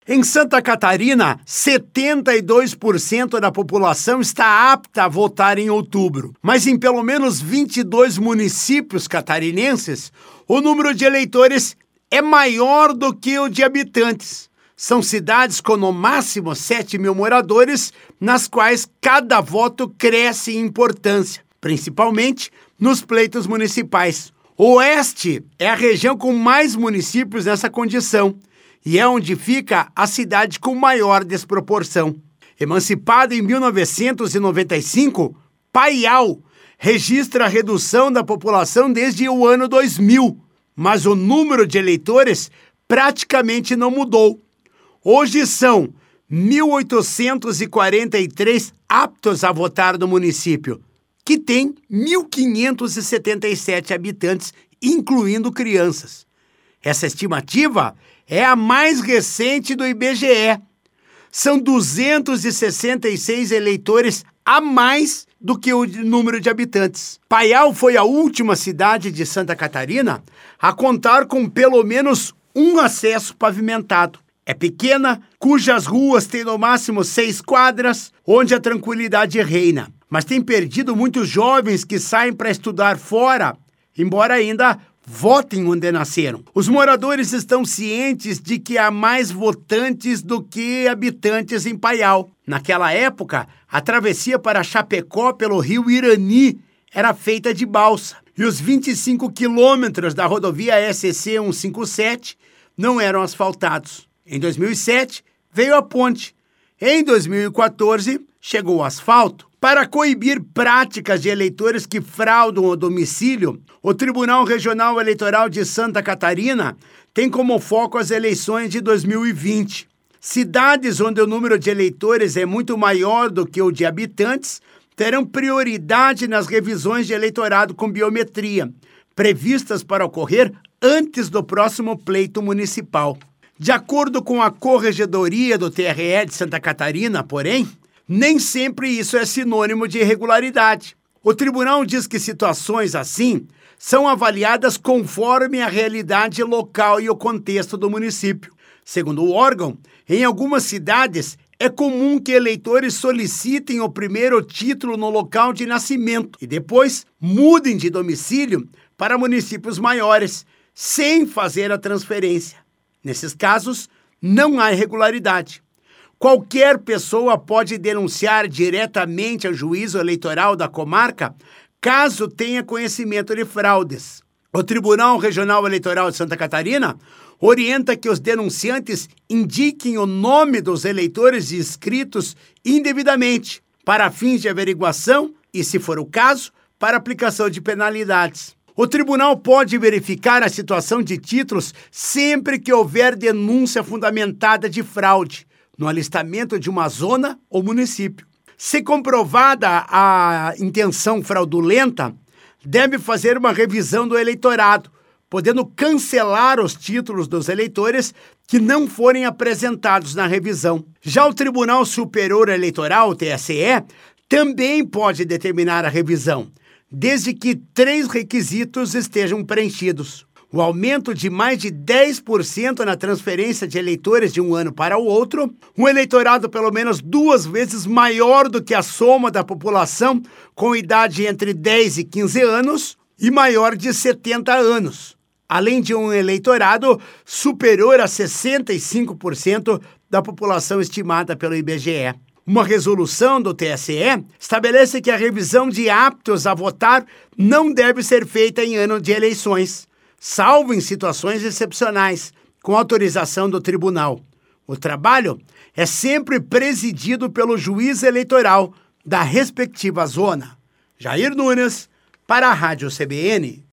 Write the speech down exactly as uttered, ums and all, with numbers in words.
Em Santa Catarina, setenta e dois por cento da população está apta a votar em outubro, mas em pelo menos vinte e dois municípios catarinenses, o número de eleitores é maior do que o de habitantes. São cidades com no máximo sete mil moradores, nas quais cada voto cresce em importância, principalmente nos pleitos municipais. O Oeste é a região com mais municípios nessa condição, e é onde fica a cidade com maior desproporção. Emancipada em mil novecentos e noventa e cinco, Paial registra a redução da população desde o ano dois mil, mas o número de eleitores praticamente não mudou. Hoje são mil oitocentos e quarenta e três aptos a votar no município, que tem mil quinhentos e setenta e sete habitantes, incluindo crianças. Essa estimativa é a mais recente do I B G E. São duzentos e sessenta e seis eleitores a mais do que o número de habitantes. Paial foi a última cidade de Santa Catarina a contar com pelo menos um acesso pavimentado. É pequena, cujas ruas têm no máximo seis quadras, onde a tranquilidade reina. Mas tem perdido muitos jovens que saem para estudar fora, embora ainda votem onde nasceram. Os moradores estão cientes de que há mais votantes do que habitantes em Paial. Naquela época, a travessia para Chapecó pelo rio Irani era feita de balsa, e os vinte e cinco quilômetros da rodovia S C cento e cinquenta e sete não eram asfaltados. Em dois mil e sete, veio a ponte. Em dois mil e quatorze, chegou o asfalto. Para coibir práticas de eleitores que fraudam o domicílio, o Tribunal Regional Eleitoral de Santa Catarina tem como foco as eleições de dois mil e vinte. Cidades onde o número de eleitores é muito maior do que o de habitantes terão prioridade nas revisões de eleitorado com biometria, previstas para ocorrer antes do próximo pleito municipal. De acordo com a Corregedoria do T R E de Santa Catarina, porém, nem sempre isso é sinônimo de irregularidade. O tribunal diz que situações assim são avaliadas conforme a realidade local e o contexto do município. Segundo o órgão, em algumas cidades é comum que eleitores solicitem o primeiro título no local de nascimento e depois mudem de domicílio para municípios maiores, sem fazer a transferência. Nesses casos, não há irregularidade. Qualquer pessoa pode denunciar diretamente ao juízo eleitoral da comarca caso tenha conhecimento de fraudes. O Tribunal Regional Eleitoral de Santa Catarina orienta que os denunciantes indiquem o nome dos eleitores inscritos indevidamente para fins de averiguação e, se for o caso, para aplicação de penalidades. O tribunal pode verificar a situação de títulos sempre que houver denúncia fundamentada de fraude no alistamento de uma zona ou município. Se comprovada a intenção fraudulenta, deve fazer uma revisão do eleitorado, podendo cancelar os títulos dos eleitores que não forem apresentados na revisão. Já o Tribunal Superior Eleitoral, o T S E, também pode determinar a revisão, desde que três requisitos estejam preenchidos: o aumento de mais de dez por cento na transferência de eleitores de um ano para o outro, um eleitorado pelo menos duas vezes maior do que a soma da população com idade entre dez e quinze anos e maior de setenta anos, além de um eleitorado superior a sessenta e cinco por cento da população estimada pelo I B G E. Uma resolução do T S E estabelece que a revisão de aptos a votar não deve ser feita em ano de eleições, salvo em situações excepcionais, com autorização do tribunal. O trabalho é sempre presidido pelo juiz eleitoral da respectiva zona. Jair Nunes, para a Rádio C B N.